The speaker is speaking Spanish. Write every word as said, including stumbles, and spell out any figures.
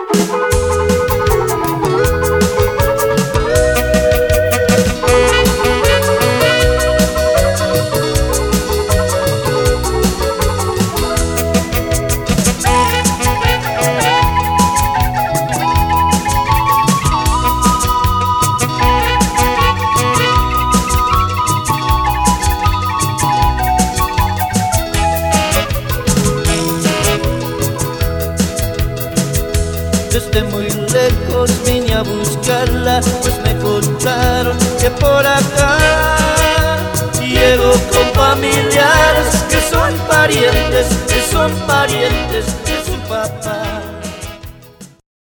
Desde muy lejos vine a buscarla, pues me contaron que por acá llego con familiares que son parientes, que son parientes